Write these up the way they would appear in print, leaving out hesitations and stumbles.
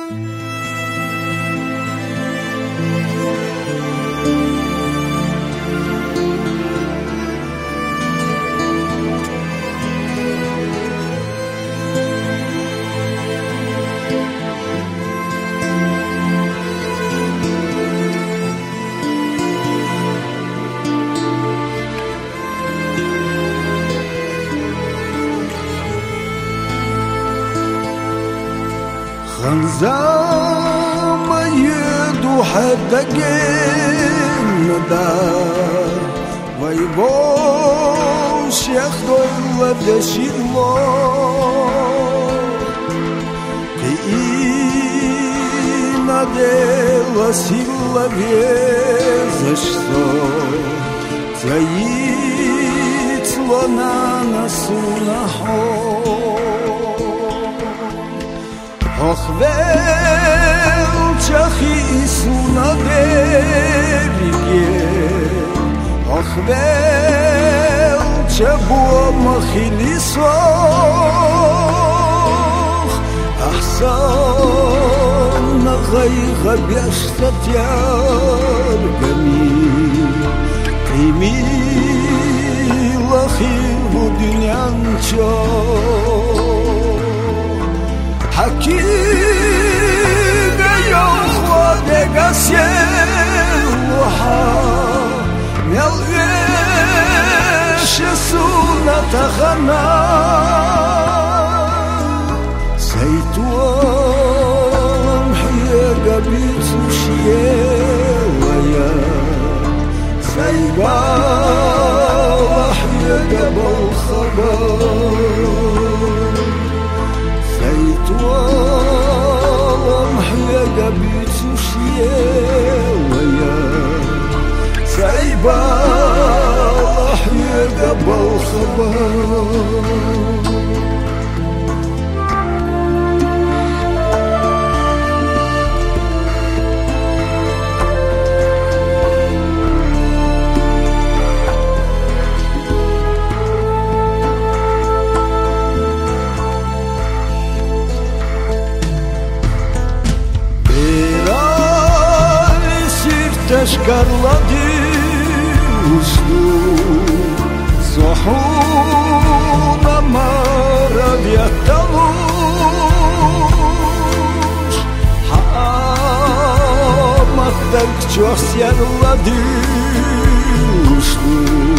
خنزام يدو حدقين دا ويبوش ياخدو الودشي الله كينا دела сила за что стоит слона на ах велчахи исуна береге, ах велча буамахилисох, ахсан нагайга бяшта тяргами, кимилахи буднянчо. حكينا يوم ودقا سيلوها يلغيش سونا تخنا سيتوام حيقا بيتوشيه ويا سيبا وحيقا بالخبر توام حيقا بيتوشيه ويا سايبا حيقا بالخبر Шкарлады ушну Сохуна маравяталуш Хаматтар кчос ярлады ушну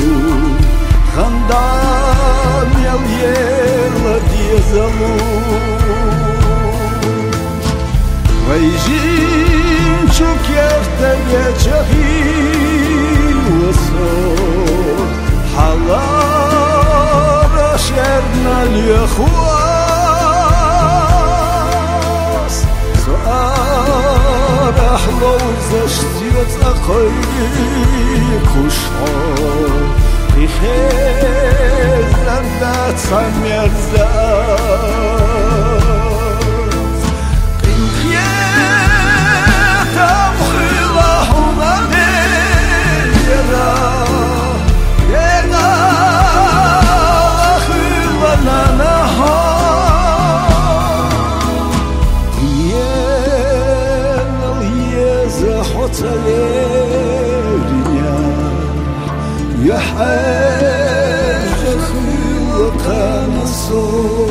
Хандан ял ерлади залуш Вайжин чукерта вечахилосо Халара шерна льяхуас Суарахлоу заштиот ахой кушо Ихезан даца мерзас Там хила хунане Ена хила нанаха Енал еза хоцалерня Яхаж хила канасо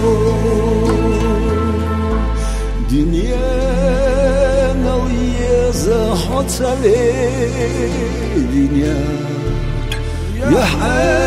Диньенал еза хоцалерня يا